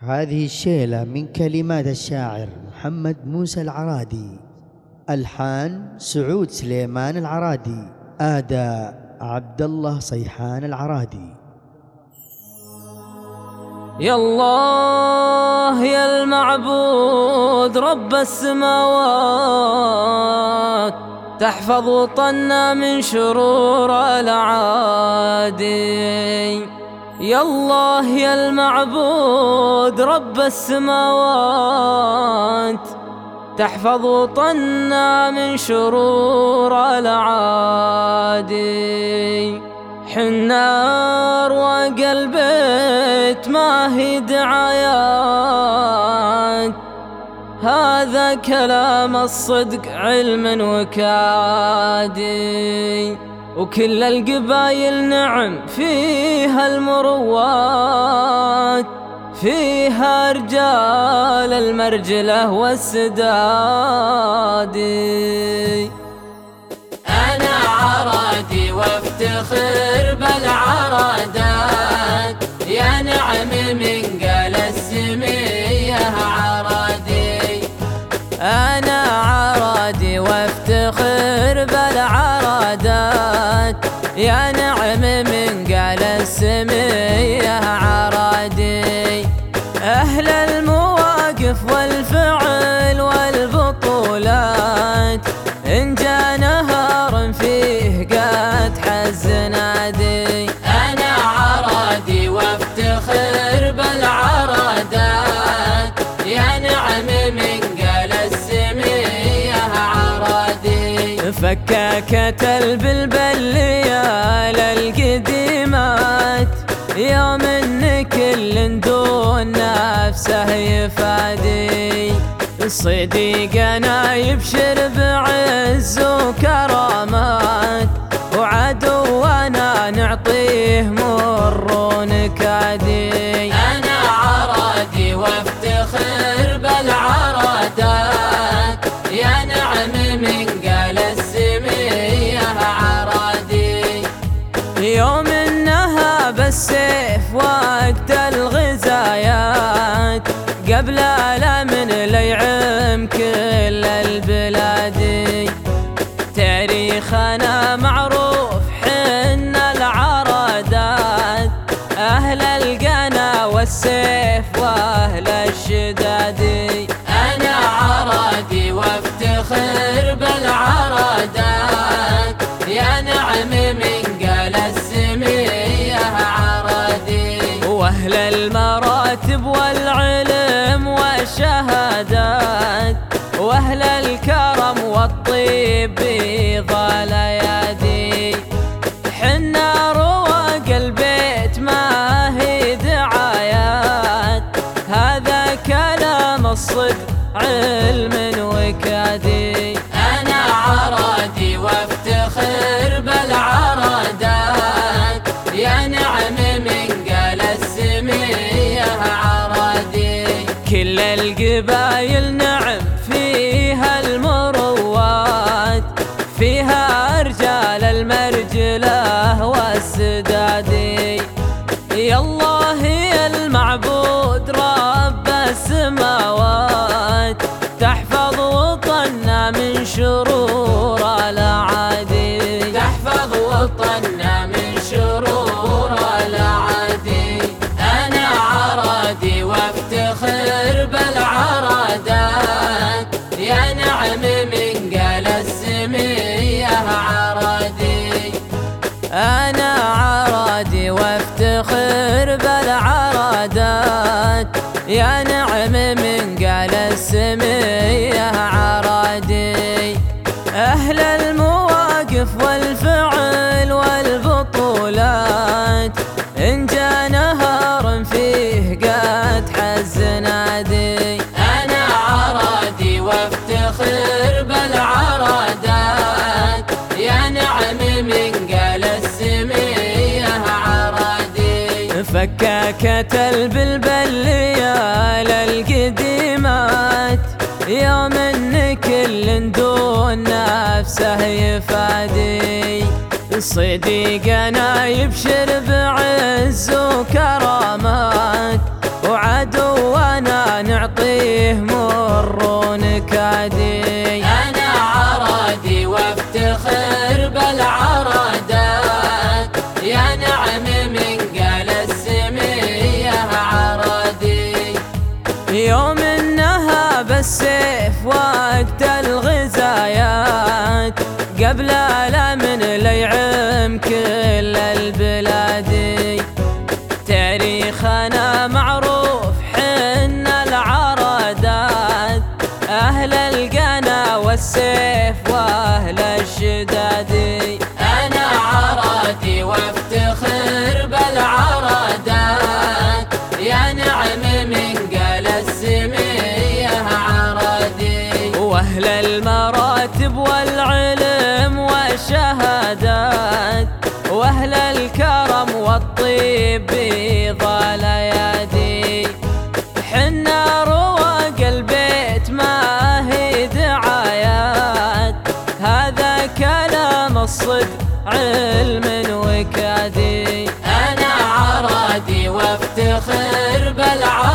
هذه الشيلة من كلمات الشاعر محمد موسى العرادي، ألحان سعود سليمان العرادي، أداء عبد الله صيحان العرادي. يا الله يا المعبود رب السماوات، تحفظ وطننا من شرور الأعادي. يا الله يا المعبود رب السماوات، تحفظ وطننا من شرور الأعادي. حنا أرواق البيت ما هي دعايات، هذا كلام الصدق علم وكادي. وكل القبايل نعم فيها المروات، فيها رجال المرجلة والسدادي. أنا عرادي وافتخر بالعرادات، يا نعم من قال السمية عرادي. أنا عرادي وافتخر بالعرادات، يا نعم من قال السمية عرادي. أهل المواقف والفعل والبطولات، إن جاء نهار فيه قد حز نادي. أنا عرادي وافتخر بالعرادات، يا نعم من قال السمية عرادي. فكاكة البلبلية للقديمات، يوم إن كل دون نفسه يفادي. صديقنا يبشر بعز وكرامات، وعدونا نعطيه مر نكادي. أنا عرادي وافتخر بالعرادات، يا نعم من قال السمية عرادي. يوم إنها بالسيف وقت الغزايات، قبل الأمن ليعم كل البلاد. تاريخنا معروف حنا العرادات، أهل القنا والسيف وأهل الشداد. أنا عرادي وافتخر بالعرادات، يا نعم من قال السمية عرادي. وأهل المراتب والعلم والشهادات، وأهل الكرم والطيب بيض الأيادي. حنا رواق البيت ما هي دعايات، هذا كلام الصدق علم وكادي. أنا عرادي وافتخر بالعرادات، يا نعم من قال السمية عرادي. كل القبايل نعم فيها المروات، فيها رجال المرجلة والسدادي. يا الله يا المعبود رب السماوات، تحفظ وطننا من شرور الأعادي. تحفظ وطننا من شرور الأعادي. أنا عرادي وافتخر بالعرادات، يا نعم من قال السمية عرادي. أنا عرادي وافتخر بالعرادات، يا نعم من قال السمية عرادي. أهل المواقف والفعل والبطولات، إن جاء نهار فيه قد حز نادي. أنا عرادي وافتخر بالعرادات، يا نعم من قال السمية عرادي. فكاكة البلبلية للقديمات، يوم إن كل دون نفسه يفادي. صديقنا يبشر بعز وكرامات، وعدونا علم وكادي. أنا عرادي وافتخر بالعرادي